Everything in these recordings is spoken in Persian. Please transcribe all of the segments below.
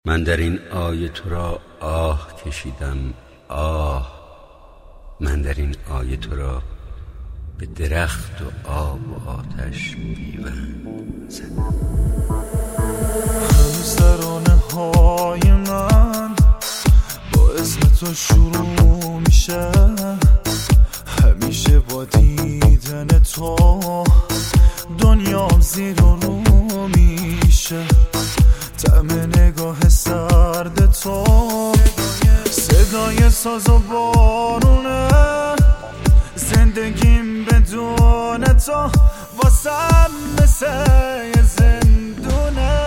من در این آیه تو را آه کشیدم آه. من در این آیه تو را به درخت و آب و آتش پیوند زدم. هنوز ترانه های من با اسم تو شروع میشه، همیشه با دیدن تو دنیام زیر و رو میشه. طعم نگاه سرد تو، صدای ساز و بارونه، زندگیم بدون تو واسم مثل زندونه.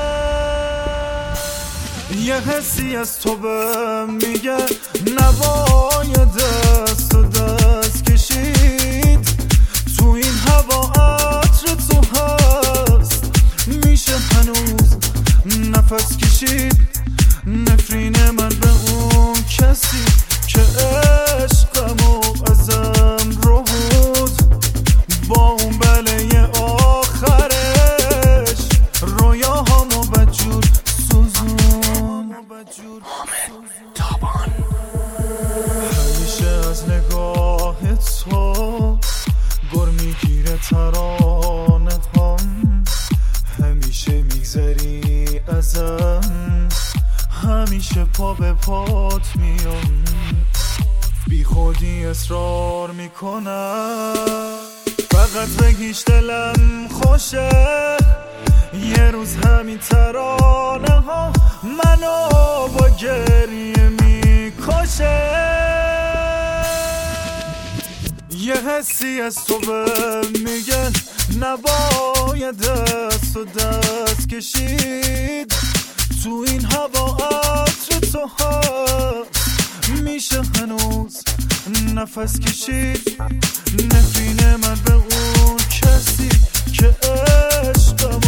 یه حسی از تو به میگه نوای دست و دست کشید، تو این هوا عطر تو هست، میشه هنوز نفس کشید. نفرین من به اون کسی که عشقمو ازم رو بود، با اون بله آخرش رویاهامو بدجور سوزون. همیشه از نگاه تو گر میگیره ترانه هم، همیشه میگذری ازم، همیشه پا به پات میام، بی خودی اصرار میکنم فقط بگیش دلم خوشه. یه روز همین ترانه ها منو با گریه میکشه. یه حسی از تو به میگه نباید دست و دست کشید، تو این هوا عطر تو هست، میشه هنوز نفس کشید. نفرین من به اون کسی که عشقم